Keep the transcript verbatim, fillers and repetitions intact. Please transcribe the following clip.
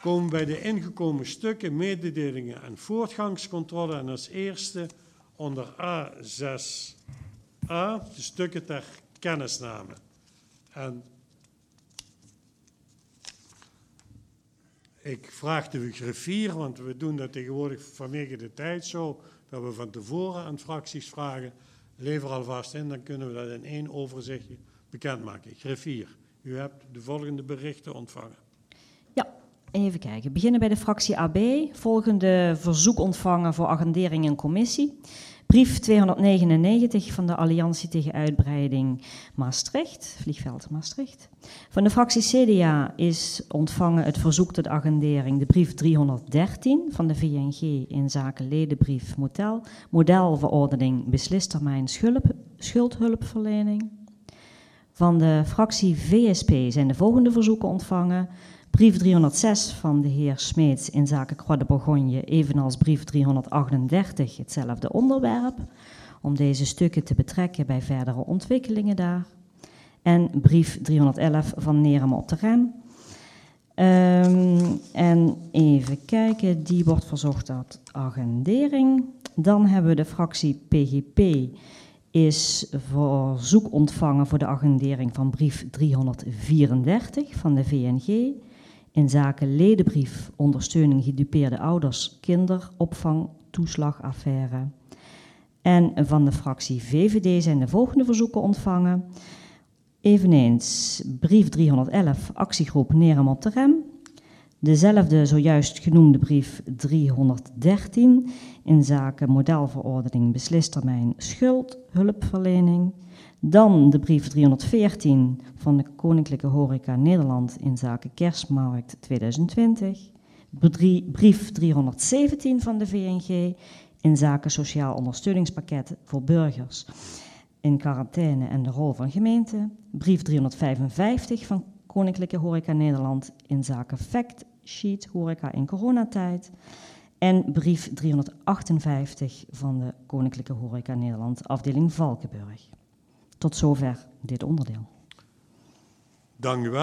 komen we bij de ingekomen stukken, mededelingen en voortgangscontrole. En als eerste onder A zes a de stukken ter kennisname. En ik vraag de griffier, want we doen dat tegenwoordig vanwege de tijd zo, dat we van tevoren aan fracties vragen. Lever alvast in, dan kunnen we dat in één overzichtje bekendmaken. Griffier, u hebt de volgende berichten ontvangen. Ja, even kijken. We beginnen bij de fractie A B. Volgende verzoek ontvangen voor agendering in commissie. Brief tweehonderdnegenennegentig van de Alliantie tegen Uitbreiding Maastricht, vliegveld Maastricht. Van de fractie C D A is ontvangen het verzoek tot agendering, de brief driehonderddertien van de V N G in zaken ledenbrief model, modelverordening beslistermijn schulp, schuldhulpverlening. Van de fractie V S P zijn de volgende verzoeken ontvangen. Brief driehonderdzes van de heer Smeets in zaken Croix de Bourgogne, evenals brief driehonderdachtendertig, hetzelfde onderwerp, om deze stukken te betrekken bij verdere ontwikkelingen daar. En brief driehonderdelf van Nerem op de Rem. Um, en even kijken, die wordt verzocht tot agendering. Dan hebben we de fractie P G P, is verzoek ontvangen voor de agendering van brief driehonderdvierendertig van de V N G in zaken ledenbrief ondersteuning gedupeerde ouders kinderopvangtoeslagaffaire. En van de fractie V V D zijn de volgende verzoeken ontvangen. Eveneens brief driehonderdelf actiegroep Nerem op de Rem. Dezelfde zojuist genoemde brief driehonderddertien in zaken modelverordening beslistermijn schuldhulpverlening. Dan de brief driehonderdveertien van de Koninklijke Horeca Nederland in zaken Kerstmarkt tweeduizend twintig. Brief driehonderdzeventien van de V N G in zaken sociaal ondersteuningspakket voor burgers in quarantaine en de rol van gemeente. Brief driehonderdvijfenvijftig van Koninklijke Horeca Nederland in zaken fact sheet horeca in coronatijd. En brief driehonderdachtenvijftig van de Koninklijke Horeca Nederland, afdeling Valkenburg. Tot zover dit onderdeel. Dank u wel.